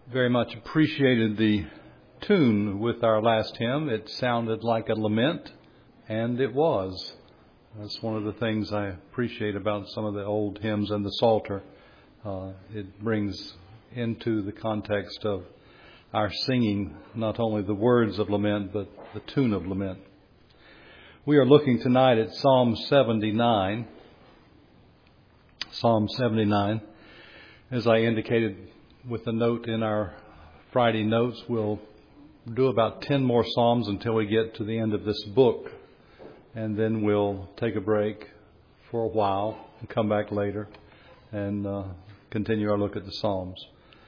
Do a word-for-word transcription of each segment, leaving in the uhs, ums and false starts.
very much appreciated the tune with our last hymn. It sounded like a lament, and it was. That's one of the things I appreciate about some of the old hymns and the Psalter. Uh, it brings into the context of our singing not only the words of lament, but the tune of lament. We are looking tonight at Psalm seventy-nine. Psalm seventy-nine. As I indicated with the note in our Friday notes, we'll do about ten more Psalms until we get to the end of this book. And then we'll take a break for a while and come back later and uh, continue our look at the Psalms.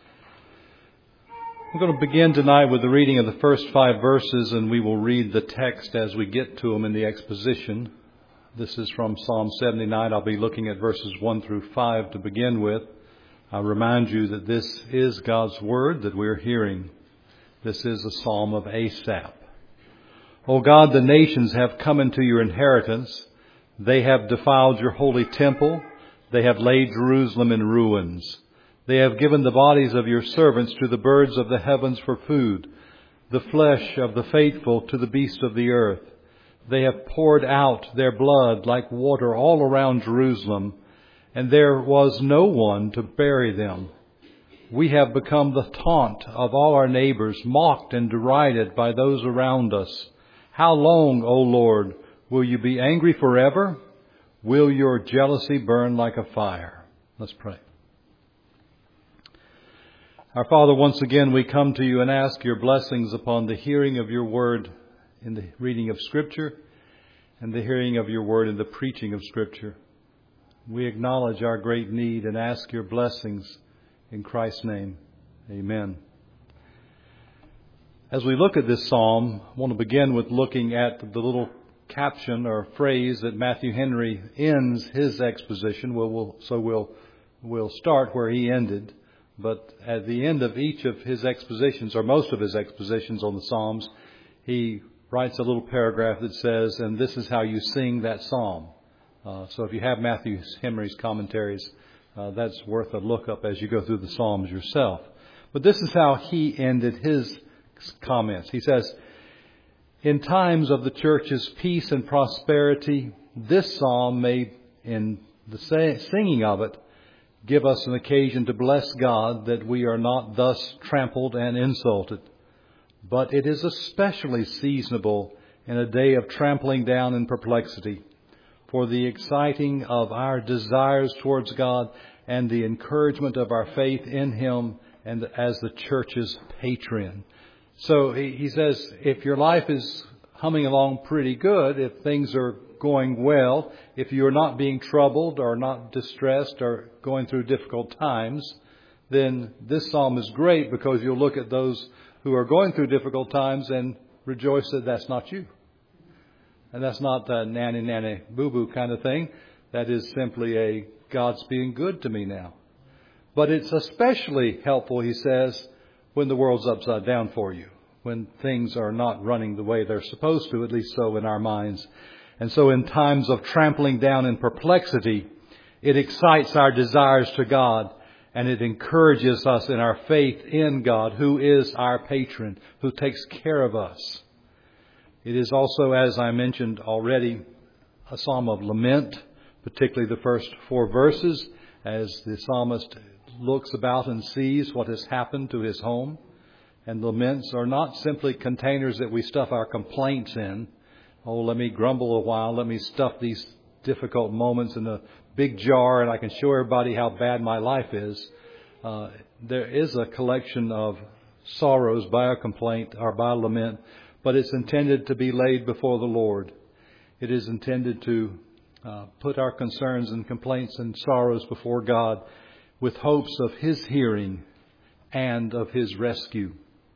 We're going to begin tonight with the reading of the first five verses, and we will read the text as we get to them in the exposition. This is from Psalm seventy-nine. I'll be looking at verses one through five to begin with. I'll remind you that this is God's Word that we're hearing. This is a psalm of Asaph. O God, the nations have come into your inheritance. They have defiled your holy temple. They have laid Jerusalem in ruins. They have given the bodies of your servants to the birds of the heavens for food, the flesh of the faithful to the beasts of the earth. They have poured out their blood like water all around Jerusalem, and there was no one to bury them. We have become the taunt of all our neighbors, mocked and derided by those around us. How long, O Lord, will you be angry forever? Will your jealousy burn like a fire? Let's pray. Our Father, once again we come to you and ask your blessings upon the hearing of your word in the reading of Scripture and the hearing of your word in the preaching of Scripture. We acknowledge our great need and ask your blessings in Christ's name. Amen. As we look at this psalm, I want to begin with looking at the little caption or phrase that Matthew Henry ends his exposition. We'll, we'll, so we'll, we'll start where he ended. But at the end of each of his expositions, or most of his expositions on the Psalms, he writes a little paragraph that says, and this is how you sing that psalm. Uh, so if you have Matthew Henry's commentaries, uh, that's worth a look up as you go through the Psalms yourself. But this is how he ended his comments. He says, in times of the church's peace and prosperity, this psalm may, in the singing of it, give us an occasion to bless God that we are not thus trampled and insulted. But it is especially seasonable in a day of trampling down and perplexity, for the exciting of our desires towards God and the encouragement of our faith in Him and as the church's patron. So he says, if your life is humming along pretty good, if things are going well, if you're not being troubled or not distressed or going through difficult times, then this psalm is great because you'll look at those who are going through difficult times and rejoice that that's not you. And that's not a nanny, nanny, boo-boo kind of thing. That is simply a God's being good to me now. But it's especially helpful, he says, when the world's upside down for you, when things are not running the way they're supposed to, at least so in our minds. And so in times of trampling down and perplexity, it excites our desires to God, and it encourages us in our faith in God, who is our patron, who takes care of us. It is also, as I mentioned already, a psalm of lament, particularly the first four verses, as the psalmist looks about and sees what has happened to his home. And laments are not simply containers that we stuff our complaints in. Oh, let me grumble a while. Let me stuff these difficult moments in a big jar and I can show everybody how bad my life is. Uh, there is a collection of sorrows by a complaint or by a lament, but it's intended to be laid before the Lord. It is intended to uh, put our concerns and complaints and sorrows before God with hopes of His hearing and of His rescue.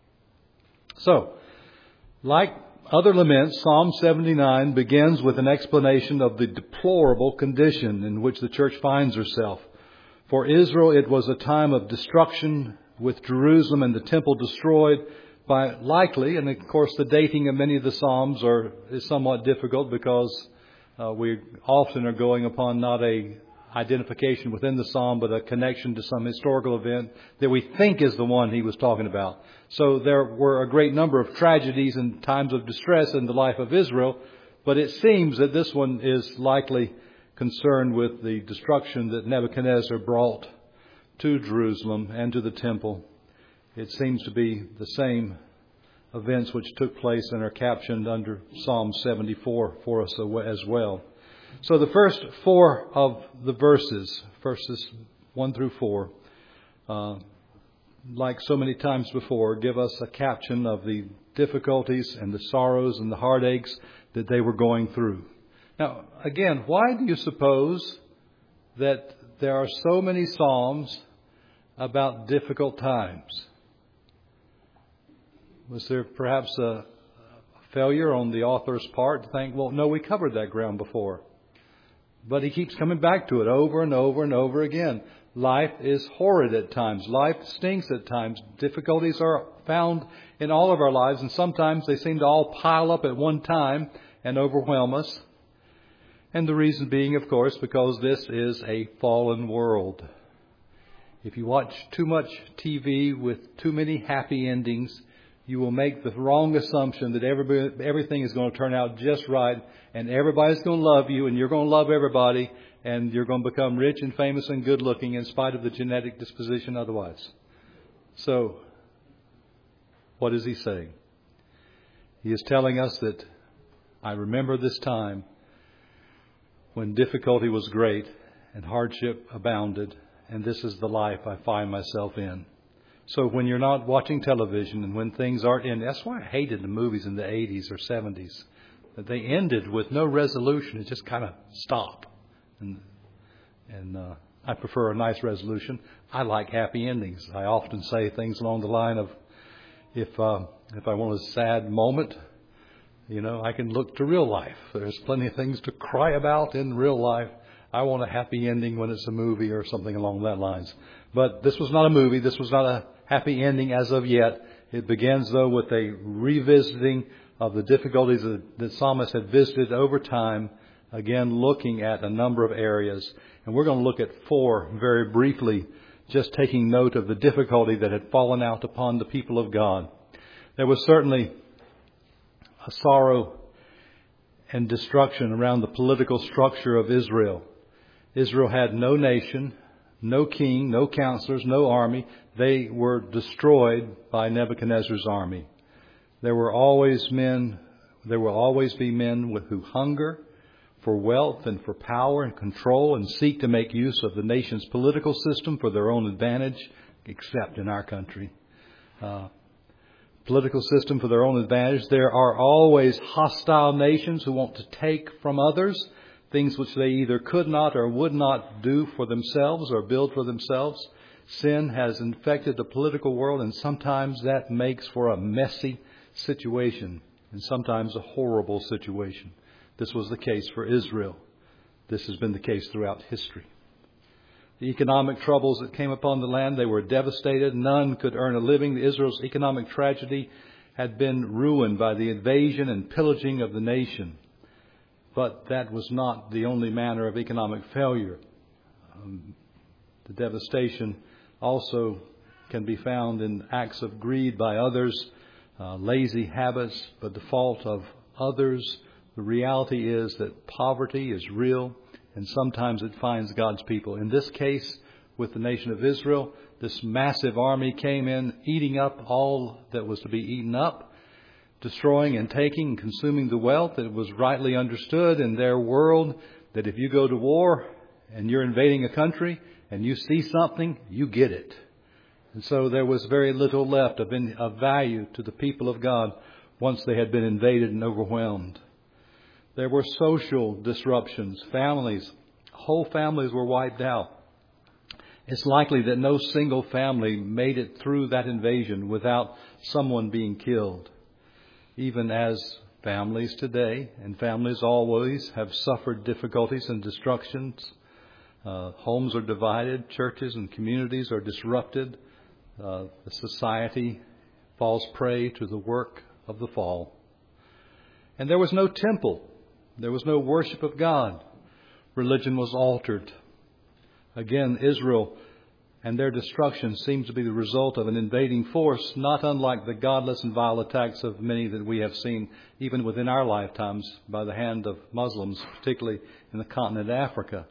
So, like other laments, Psalm seventy-nine begins with an explanation of the deplorable condition in which the church finds herself. For Israel, it was a time of destruction, with Jerusalem and the temple destroyed by likely, and of course the dating of many of the Psalms are is somewhat difficult because uh, we often are going upon not a identification within the psalm, but a connection to some historical event that we think is the one he was talking about. So there were a great number of tragedies and times of distress in the life of Israel, but it seems that this one is likely concerned with the destruction that Nebuchadnezzar brought to Jerusalem and to the temple. It seems to be the same events which took place and are captioned under Psalm seventy-four for us as well. So the first four of the verses, verses one through four, uh, like so many times before, give us a caption of the difficulties and the sorrows and the heartaches that they were going through. Now, again, why do you suppose that there are so many psalms about difficult times? Was there perhaps a failure on the author's part to think, well, no, we covered that ground before? But he keeps coming back to it over and over and over again. Life is horrid at times. Life stinks at times. Difficulties are found in all of our lives, and sometimes they seem to all pile up at one time and overwhelm us. And the reason being, of course, because this is a fallen world. If you watch too much T V with too many happy endings, you will make the wrong assumption that everybody, everything is going to turn out just right, and everybody's going to love you, and you're going to love everybody, and you're going to become rich and famous and good looking in spite of the genetic disposition otherwise. So, what is he saying? He is telling us that I remember this time when difficulty was great and hardship abounded, and this is the life I find myself in. So when you're not watching television and when things aren't in, that's why I hated the movies in the eighties or seventies. That they ended with no resolution. It just kind of stopped. And, and uh, I prefer a nice resolution. I like happy endings. I often say things along the line of, if uh, if I want a sad moment, you know, I can look to real life. There's plenty of things to cry about in real life. I want a happy ending when it's a movie or something along that lines. But this was not a movie. This was not a happy ending as of yet. It begins, though, with a revisiting of the difficulties that the psalmist had visited over time, again looking at a number of areas. And we're going to look at four very briefly, just taking note of the difficulty that had fallen out upon the people of God. There was certainly a sorrow and destruction around the political structure of Israel. Israel had no nation, no king, no counselors, no army. They were destroyed by Nebuchadnezzar's army. There were always men, there will always be men with, who hunger for wealth and for power and control and seek to make use of the nation's political system for their own advantage, except in our country. Uh, political system for their own advantage. There are always hostile nations who want to take from others things which they either could not or would not do for themselves or build for themselves. Sin has infected the political world, and sometimes that makes for a messy situation and sometimes a horrible situation. This was the case for Israel. This has been the case throughout history. The economic troubles that came upon the land, they were devastated. None could earn a living. Israel's economic tragedy had been ruined by the invasion and pillaging of the nation. But that was not the only manner of economic failure. Um, the devastation also can be found in acts of greed by others, uh, lazy habits, but the fault of others. The reality is that poverty is real, and sometimes it finds God's people. In this case, with the nation of Israel, this massive army came in, eating up all that was to be eaten up, destroying and taking and consuming the wealth. It was rightly understood in their world that if you go to war and you're invading a country and you see something, you get it. And so there was very little left of, in, of value to the people of God once they had been invaded and overwhelmed. There were social disruptions. Families, whole families were wiped out. It's likely that no single family made it through that invasion without someone being killed. Even as families today, and families always, have suffered difficulties and destructions. Uh, homes are divided, churches and communities are disrupted. Uh, the society falls prey to the work of the fall. And there was no temple. There was no worship of God. Religion was altered. Again, Israel and their destruction seems to be the result of an invading force, not unlike the godless and vile attacks of many that we have seen even within our lifetimes by the hand of Muslims, particularly in the continent of Africa.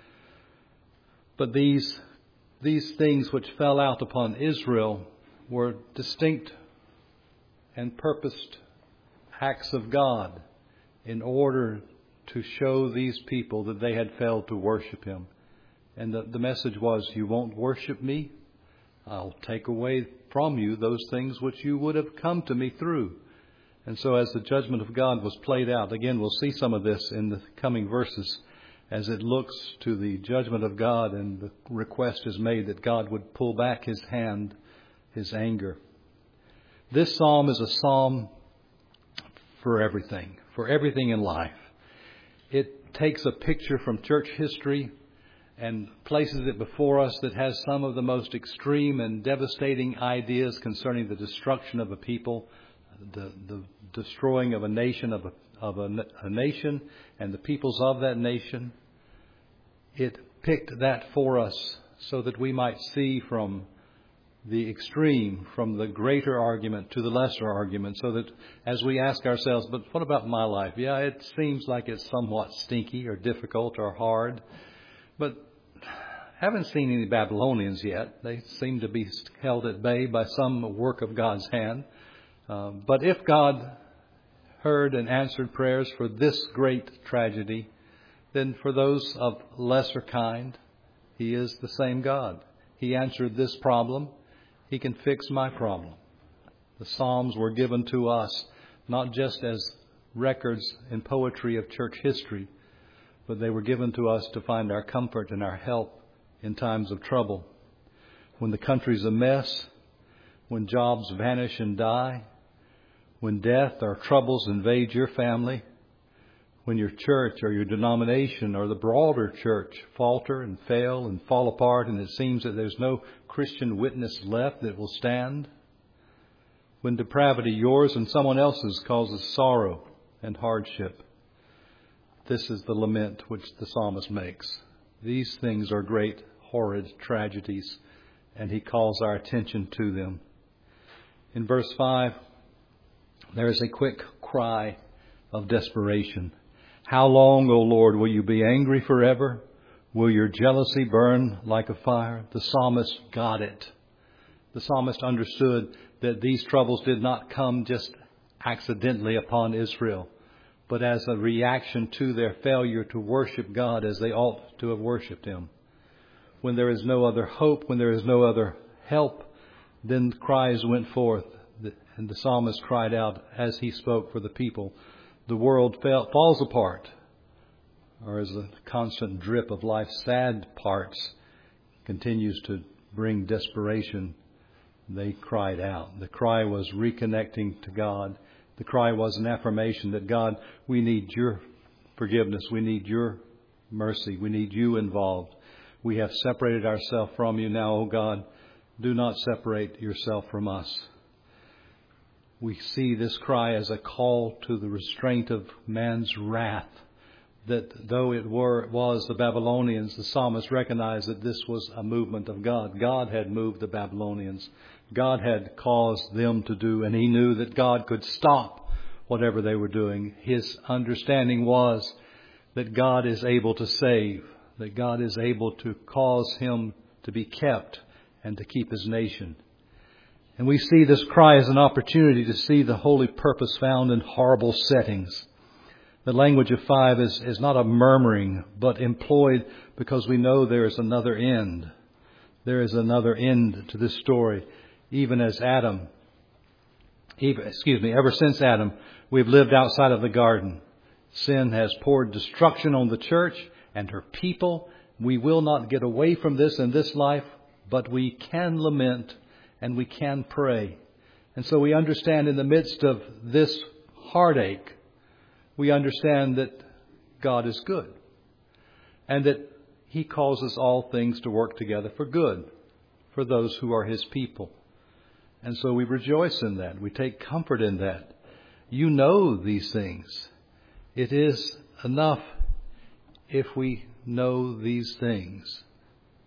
But these, these things which fell out upon Israel were distinct and purposed acts of God in order to show these people that they had failed to worship Him. And the, the message was, you won't worship me? I'll take away from you those things which you would have come to me through. And so as the judgment of God was played out, again, we'll see some of this in the coming verses as it looks to the judgment of God and the request is made that God would pull back His hand, His anger. This psalm is a psalm for everything, for everything in life. It takes a picture from church history and places it before us that has some of the most extreme and devastating ideas concerning the destruction of a people, the, the destroying of a nation, of, a, of a, a nation and the peoples of that nation. It picked that for us so that we might see from the extreme, from the greater argument to the lesser argument, so that as we ask ourselves, but what about my life? Yeah, it seems like it's somewhat stinky or difficult or hard. But haven't seen any Babylonians yet. They seem to be held at bay by some work of God's hand. Uh, but if God heard and answered prayers for this great tragedy, then for those of lesser kind, He is the same God. He answered this problem. He can fix my problem. The Psalms were given to us not just as records in poetry of church history, but they were given to us to find our comfort and our help in times of trouble. When the country's a mess, when jobs vanish and die, when death or troubles invade your family, when your church or your denomination or the broader church falter and fail and fall apart and it seems that there's no Christian witness left that will stand, when depravity, yours and someone else's, causes sorrow and hardship, this is the lament which the psalmist makes. These things are great, horrid tragedies, and he calls our attention to them. In verse five, there is a quick cry of desperation. How long, O Lord, will you be angry forever? Will your jealousy burn like a fire? The psalmist got it. The psalmist understood that these troubles did not come just accidentally upon Israel, but as a reaction to their failure to worship God as they ought to have worshipped Him. When there is no other hope, when there is no other help, then cries went forth, and the psalmist cried out as he spoke for the people. The world fell, falls apart, or as a constant drip of life's sad parts continues to bring desperation, they cried out. The cry was reconnecting to God. The cry was an affirmation that God, we need your forgiveness. We need your mercy. We need you involved. We have separated ourselves from you now, O God. Do not separate yourself from us. We see this cry as a call to the restraint of man's wrath. That though it were was the Babylonians, the psalmist recognized that this was a movement of God. God had moved the Babylonians. God had caused them to do, and he knew that God could stop whatever they were doing. His understanding was that God is able to save, that God is able to cause him to be kept and to keep his nation. And we see this cry as an opportunity to see the holy purpose found in horrible settings. The language of five is, is not a murmuring, but employed because we know there is another end. There is another end to this story. Even as Adam, even, excuse me, ever since Adam, we've lived outside of the garden. Sin has poured destruction on the church and her people. We will not get away from this in this life, but we can lament and we can pray. And so we understand in the midst of this heartache, we understand that God is good and that he causes all things to work together for good for those who are his people. And so we rejoice in that. We take comfort in that. You know these things. It is enough if we know these things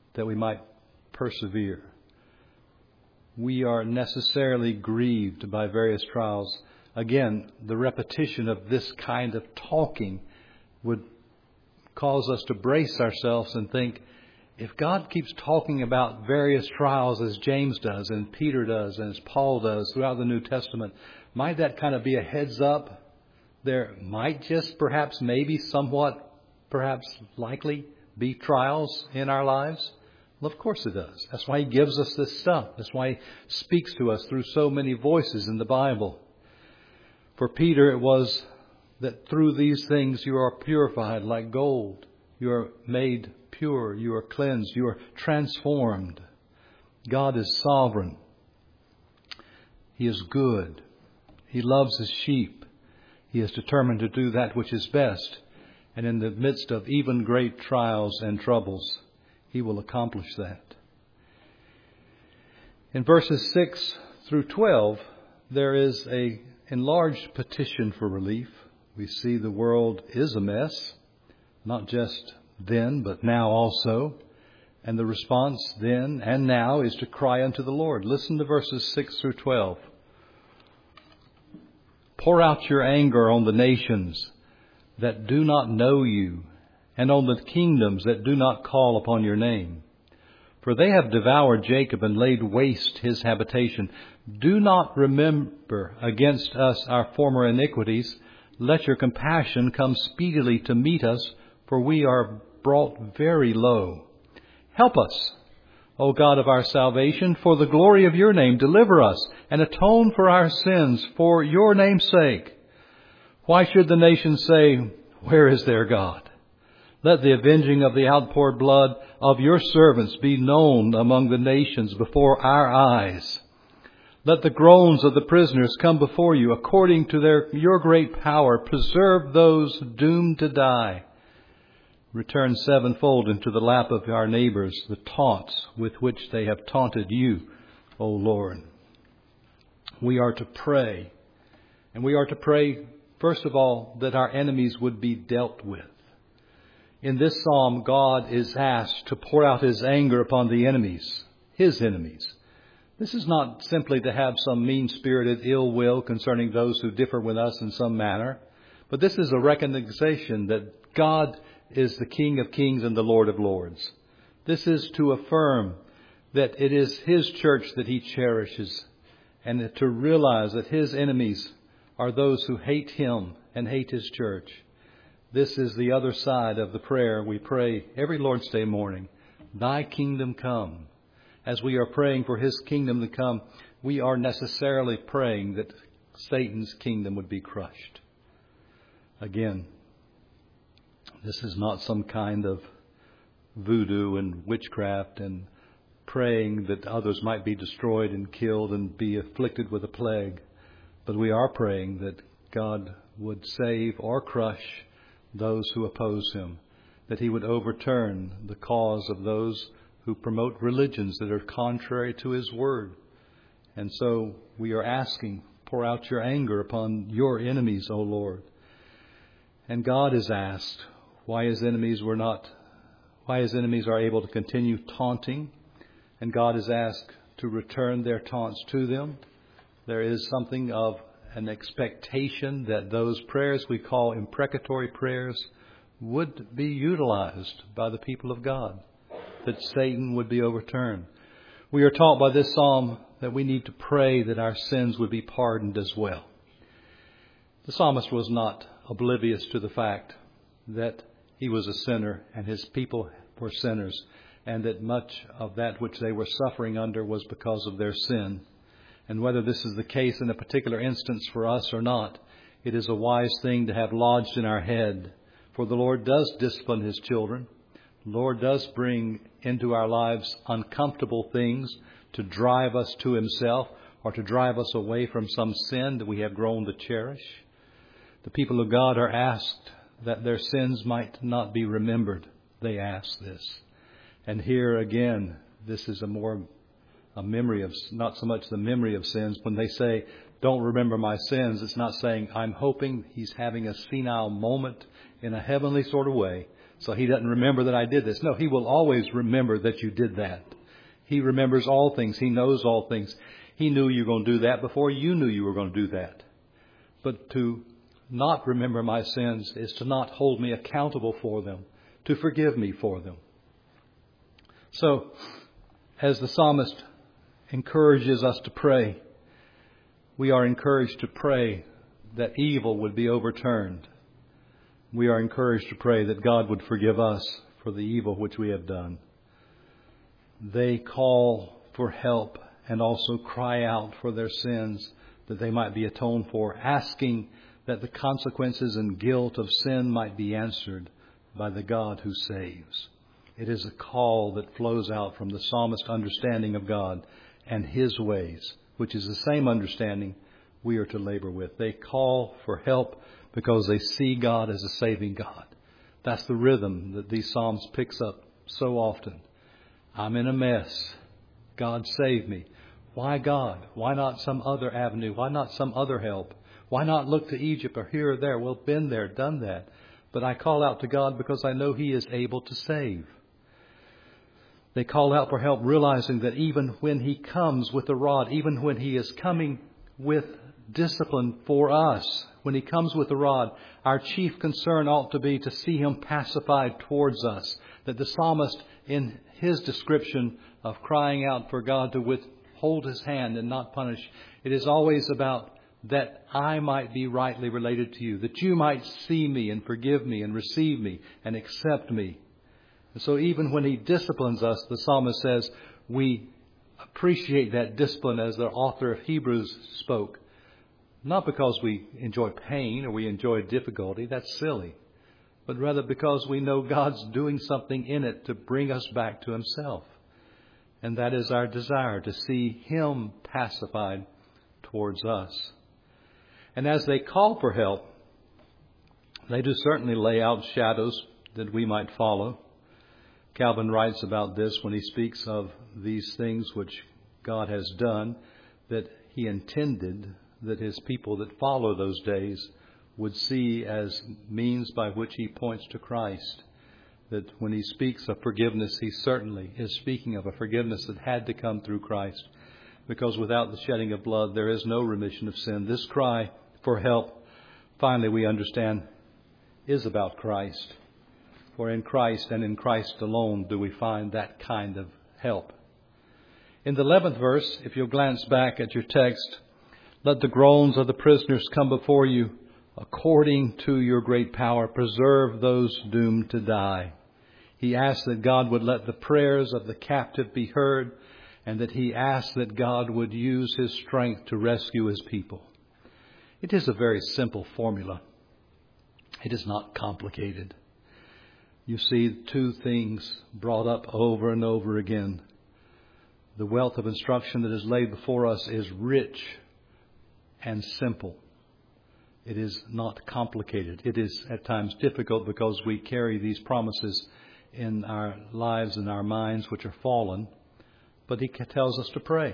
that we might persevere. We are necessarily grieved by various trials. Again, the repetition of this kind of talking would cause us to brace ourselves and think, if God keeps talking about various trials as James does and Peter does and as Paul does throughout the New Testament, might that kind of be a heads up? There might just perhaps maybe somewhat perhaps likely be trials in our lives. Well, of course it does. That's why He gives us this stuff. That's why He speaks to us through so many voices in the Bible. For Peter, it was that through these things you are purified like gold. You are made pure. You are cleansed. You are transformed. God is sovereign. He is good. He loves His sheep. He is determined to do that which is best. And in the midst of even great trials and troubles, He will accomplish that. In verses six through twelve, there is a enlarged petition for relief. We see the world is a mess, not just then, but now also. And the response then and now is to cry unto the Lord. Listen to verses six through twelve. Pour out your anger on the nations that do not know you, and on the kingdoms that do not call upon your name. For they have devoured Jacob and laid waste his habitation. Do not remember against us our former iniquities. Let your compassion come speedily to meet us, for we are brought very low. Help us, O God of our salvation, for the glory of your name. Deliver us and atone for our sins for your name's sake. Why should the nations say, where is their God? Let the avenging of the outpoured blood of your servants be known among the nations before our eyes. Let the groans of the prisoners come before you according to their your great power. Preserve those doomed to die. Return sevenfold into the lap of our neighbors the taunts with which they have taunted you, O Lord. We are to pray. And we are to pray, first of all, that our enemies would be dealt with. In this psalm, God is asked to pour out His anger upon the enemies, His enemies. This is not simply to have some mean-spirited ill will concerning those who differ with us in some manner, but this is a recognition that God is the King of kings and the Lord of lords. This is to affirm that it is His church that He cherishes, and to realize that His enemies are those who hate Him and hate His church. This is the other side of the prayer we pray every Lord's Day morning. Thy kingdom come. As we are praying for His kingdom to come, we are necessarily praying that Satan's kingdom would be crushed. Again, this is not some kind of voodoo and witchcraft and praying that others might be destroyed and killed and be afflicted with a plague. But we are praying that God would save or crush those who oppose Him, that He would overturn the cause of those who promote religions that are contrary to His word. And so we are asking, pour out your anger upon your enemies, O Lord. And God is asked why His enemies were not, why His enemies are able to continue taunting. And God is asked to return their taunts to them. There is something of an expectation that those prayers we call imprecatory prayers would be utilized by the people of God, that Satan would be overturned. We are taught by this psalm that we need to pray that our sins would be pardoned as well. The psalmist was not oblivious to the fact that he was a sinner and his people were sinners, and that much of that which they were suffering under was because of their sin. And whether this is the case in a particular instance for us or not, it is a wise thing to have lodged in our head. For the Lord does discipline His children. The Lord does bring into our lives uncomfortable things to drive us to Himself or to drive us away from some sin that we have grown to cherish. The people of God are asked that their sins might not be remembered. They ask this. And here again, this is a more a memory of, not so much the memory of sins. When they say, don't remember my sins, it's not saying, I'm hoping he's having a senile moment in a heavenly sort of way, so He doesn't remember that I did this. No, He will always remember that you did that. He remembers all things. He knows all things. He knew you were going to do that before you knew you were going to do that. But to not remember my sins is to not hold me accountable for them, to forgive me for them. So, as the psalmist encourages us to pray, we are encouraged to pray that evil would be overturned. We are encouraged to pray that God would forgive us for the evil which we have done. They call for help and also cry out for their sins that they might be atoned for, asking that the consequences and guilt of sin might be answered by the God who saves. It is a call that flows out from the psalmist's understanding of God and His ways, which is the same understanding we are to labor with. They call for help because they see God as a saving God. That's the rhythm that these psalms picks up so often. I'm in a mess. God save me. Why God? Why not some other avenue? Why not some other help? Why not look to Egypt or here or there? Well, been there, done that. But I call out to God because I know He is able to save. They call out for help, realizing that even when He comes with the rod, even when He is coming with discipline for us, when He comes with the rod, our chief concern ought to be to see Him pacified towards us. That the psalmist, in his description of crying out for God to withhold His hand and not punish, it is always about that I might be rightly related to You, that You might see me and forgive me and receive me and accept me. And so even when He disciplines us, the psalmist says, we appreciate that discipline as the author of Hebrews spoke. Not because we enjoy pain or we enjoy difficulty, that's silly. But rather because we know God's doing something in it to bring us back to Himself. And that is our desire, to see Him pacified towards us. And as they call for help, they do certainly lay out shadows that we might follow. Calvin writes about this when he speaks of these things which God has done, that He intended that His people that follow those days would see as means by which He points to Christ. That when He speaks of forgiveness, He certainly is speaking of a forgiveness that had to come through Christ. Because without the shedding of blood, there is no remission of sin. This cry for help, finally we understand, is about Christ. For in Christ and in Christ alone do we find that kind of help. In the eleventh verse, if you'll glance back at your text, let the groans of the prisoners come before You. According to Your great power, preserve those doomed to die. He asks that God would let the prayers of the captive be heard, and that he asks that God would use His strength to rescue His people. It is a very simple formula. It is not complicated. You see two things brought up over and over again. The wealth of instruction that is laid before us is rich and simple. It is not complicated. It is at times difficult because we carry these promises in our lives and our minds which are fallen. But He tells us to pray.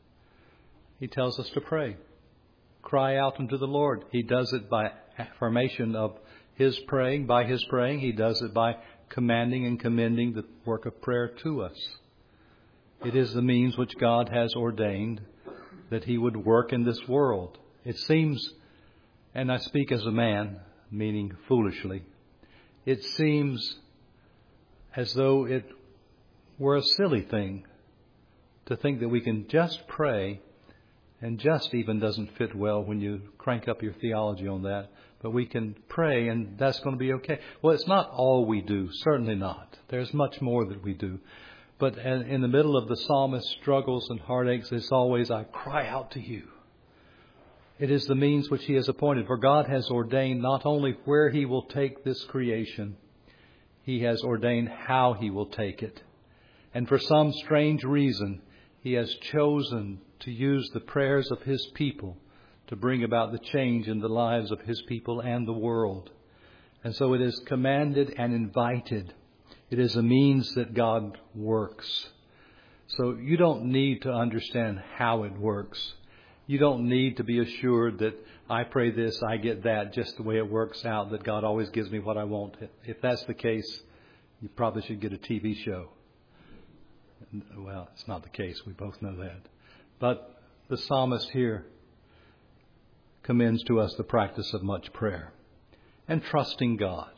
He tells us to pray. Cry out unto the Lord. He does it by affirmation of His praying. By His praying, He does it by commanding and commending the work of prayer to us. It is the means which God has ordained that He would work in this world. It seems, and I speak as a man, meaning foolishly, it seems as though it were a silly thing to think that we can just pray, and just even doesn't fit well when you crank up your theology on that, but we can pray and that's going to be okay. Well, it's not all we do, certainly not. There's much more that we do. But in the middle of the psalmist's struggles and heartaches, it's always, I cry out to You. It is the means which He has appointed. For God has ordained not only where He will take this creation, He has ordained how He will take it. And for some strange reason, He has chosen to use the prayers of His people to bring about the change in the lives of His people and the world. And so it is commanded and invited. It is a means that God works. So you don't need to understand how it works. You don't need to be assured that I pray this, I get that, just the way it works out, that God always gives me what I want. If that's the case, you probably should get a T V show. Well, it's not the case. We both know that. But the psalmist here commends to us the practice of much prayer and trusting God.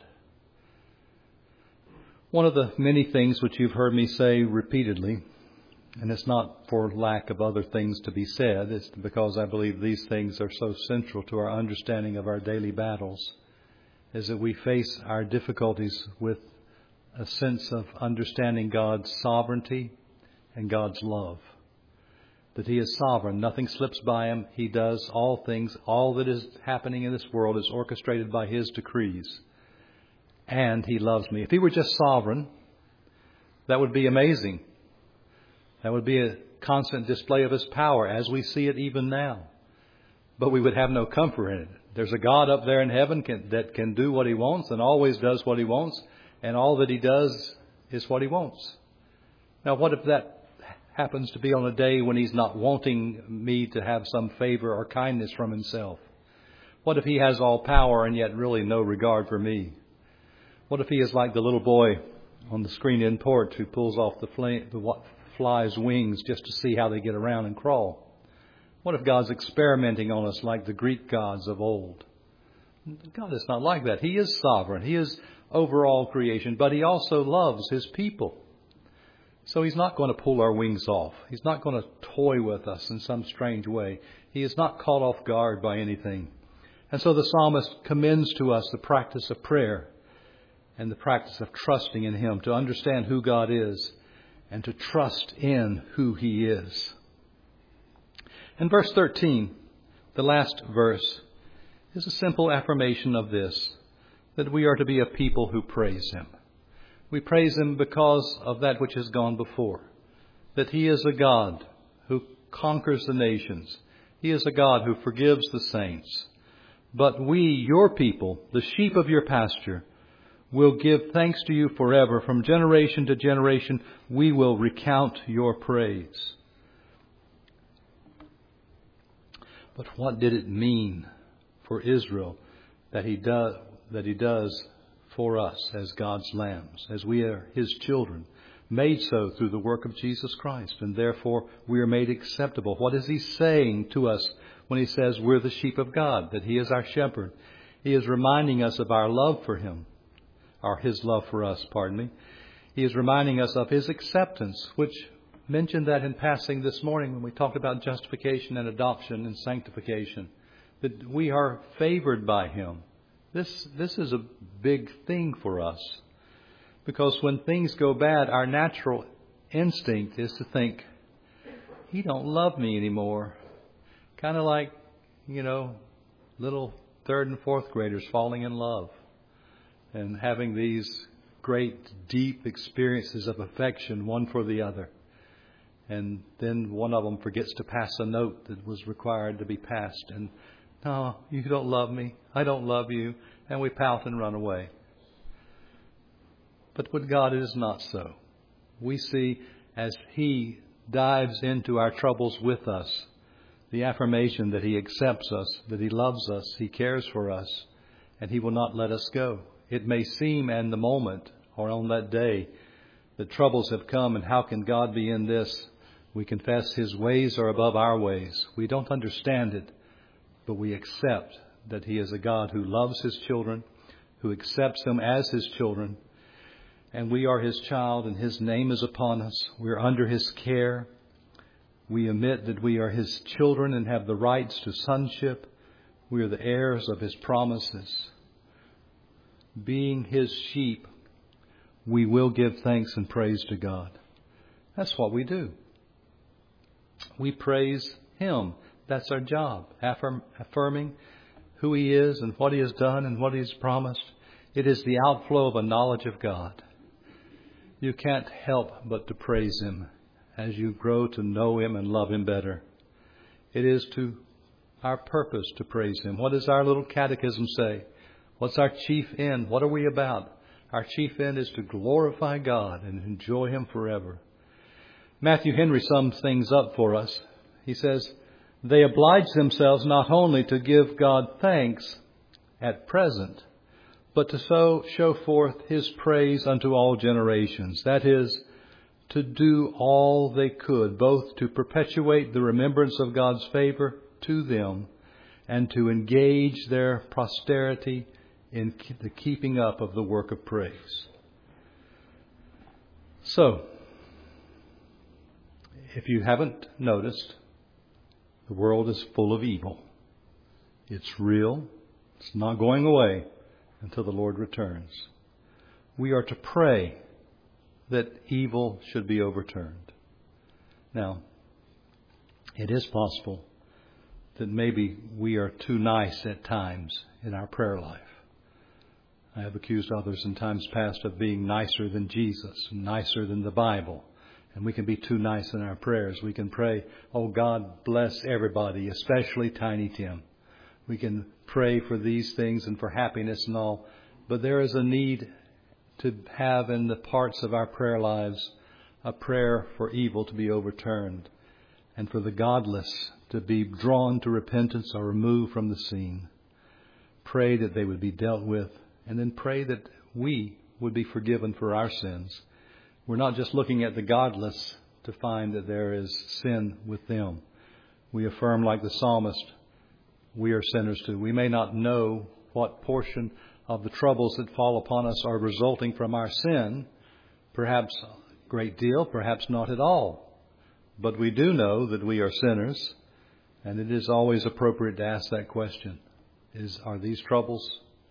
One of the many things which you've heard me say repeatedly, and it's not for lack of other things to be said, it's because I believe these things are so central to our understanding of our daily battles, is that we face our difficulties with a sense of understanding God's sovereignty and God's love. That He is sovereign. Nothing slips by Him. He does all things. All that is happening in this world is orchestrated by His decrees. And He loves me. If He were just sovereign, that would be amazing. That would be a constant display of His power as we see it even now. But we would have no comfort in it. There's a God up there in heaven can, that can do what He wants and always does what He wants. And all that He does is what He wants. Now, what if that happens to be on a day when He's not wanting me to have some favor or kindness from Himself? What if He has all power and yet really no regard for me? What if He is like the little boy on the screen-in porch who pulls off the, flame, the fly's wings just to see how they get around and crawl? What if God's experimenting on us like the Greek gods of old? God is not like that. He is sovereign. He is over all creation, but He also loves His people. So He's not going to pull our wings off. He's not going to toy with us in some strange way. He is not caught off guard by anything. And so the psalmist commends to us the practice of prayer and the practice of trusting in Him, to understand who God is and to trust in who He is. In verse thirteen, the last verse, is a simple affirmation of this, that we are to be a people who praise Him. We praise Him because of that which has gone before, that He is a God who conquers the nations. He is a God who forgives the saints. But we, your people, the sheep of your pasture, will give thanks to you forever. From generation to generation, we will recount your praise. But what did it mean for Israel that He does, that He does for us as God's lambs, as we are His children, made so through the work of Jesus Christ, and therefore we are made acceptable? What is He saying to us when He says we're the sheep of God, that He is our shepherd? He is reminding us of our love for Him, or His love for us, pardon me. He is reminding us of His acceptance, which mentioned that in passing this morning when we talked about justification and adoption and sanctification, that we are favored by Him. This this is a big thing for us, because when things go bad, our natural instinct is to think, He don't love me anymore. Kind of like, you know, little third and fourth graders falling in love and having these great, deep experiences of affection, one for the other. And then one of them forgets to pass a note that was required to be passed. And, no, you don't love me. I don't love you. And we pout and run away. But with God, it is not so. We see as He dives into our troubles with us, the affirmation that He accepts us, that He loves us, He cares for us, and He will not let us go. It may seem in the moment or on that day that troubles have come, and how can God be in this? We confess His ways are above our ways. We don't understand it, but we accept that He is a God who loves His children, who accepts them as His children, and we are His child, and His name is upon us. We're under His care. We admit that we are His children and have the rights to sonship. We are the heirs of His promises. Being His sheep, we will give thanks and praise to God. That's what we do. We praise Him. That's our job, affirm, affirming who He is and what He has done and what He has promised. It is the outflow of a knowledge of God. You can't help but to praise Him as you grow to know Him and love Him better. It is to our purpose to praise Him. What does our little catechism say? What's our chief end? What are we about? Our chief end is to glorify God and enjoy Him forever. Matthew Henry sums things up for us. He says, they oblige themselves not only to give God thanks at present, but to so show forth His praise unto all generations. That is, to do all they could, both to perpetuate the remembrance of God's favor to them and to engage their posterity in the keeping up of the work of praise. So, if you haven't noticed, the world is full of evil. It's real. It's not going away until the Lord returns. We are to pray that evil should be overturned. Now, it is possible that maybe we are too nice at times in our prayer life. I have accused others in times past of being nicer than Jesus, nicer than the Bible. And we can be too nice in our prayers. We can pray, oh God, bless everybody, especially Tiny Tim. We can pray for these things and for happiness and all. But there is a need to have in the parts of our prayer lives a prayer for evil to be overturned and for the godless to be drawn to repentance or removed from the scene. Pray that they would be dealt with, and then pray that we would be forgiven for our sins. We're not just looking at the godless to find that there is sin with them. We affirm, like the psalmist, we are sinners too. We may not know what portion of the troubles that fall upon us are resulting from our sin. Perhaps a great deal, perhaps not at all. But we do know that we are sinners, and it is always appropriate to ask that question. Is, are these troubles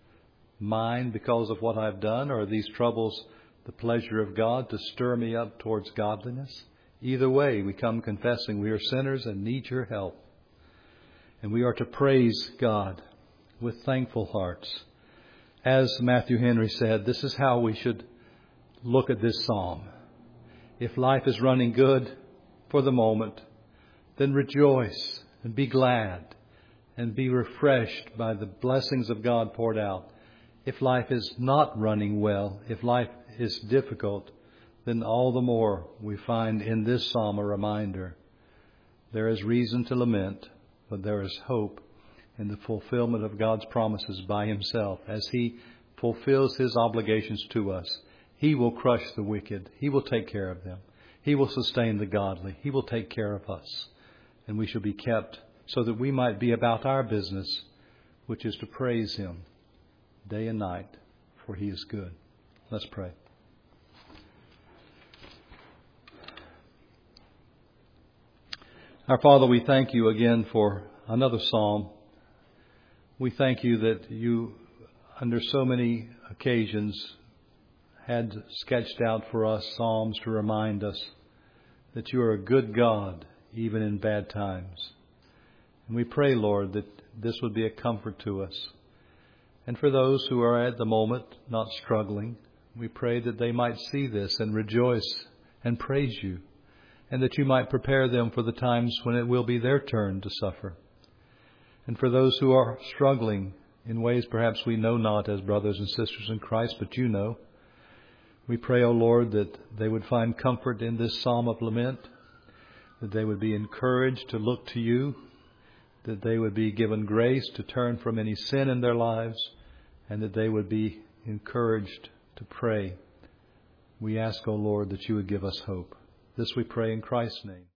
mine because of what I've done, or are these troubles the pleasure of God to stir me up towards godliness? Either way, we come confessing we are sinners and need your help. And we are to praise God with thankful hearts. As Matthew Henry said, this is how we should look at this psalm. If life is running good for the moment, then rejoice and be glad and be refreshed by the blessings of God poured out. If life is not running well, if life is difficult, then all the more we find in this psalm a reminder. There is reason to lament, but there is hope in the fulfillment of God's promises by Himself. As He fulfills His obligations to us, He will crush the wicked. He will take care of them. He will sustain the godly. He will take care of us. And we shall be kept so that we might be about our business, which is to praise Him day and night, for He is good. Let's pray. Our Father, we thank You again for another psalm. We thank You that You, under so many occasions, had sketched out for us psalms to remind us that You are a good God, even in bad times. And we pray, Lord, that this would be a comfort to us. And for those who are at the moment not struggling, we pray that they might see this and rejoice and praise You, and that You might prepare them for the times when it will be their turn to suffer. And for those who are struggling in ways perhaps we know not as brothers and sisters in Christ, but You know, we pray, O Lord, that they would find comfort in this psalm of lament, that they would be encouraged to look to You, that they would be given grace to turn from any sin in their lives, and that they would be encouraged to pray. We ask, O Lord, that You would give us hope. This we pray in Christ's name.